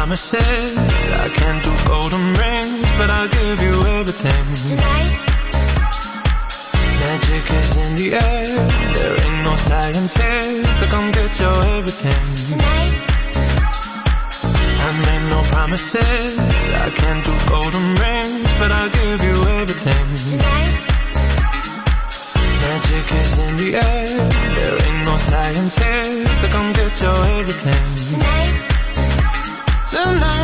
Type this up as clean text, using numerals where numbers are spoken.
promises. I can't do golden rings, but I'll give you everything. Tonight, Magic is in the air. There ain't no science here, so come get your everything. tonight, I made no promises. I can't do golden rings, but I'll give you everything. tonight, Magic is in the air. There ain't no science here, so come get your everything. tonight, Tonight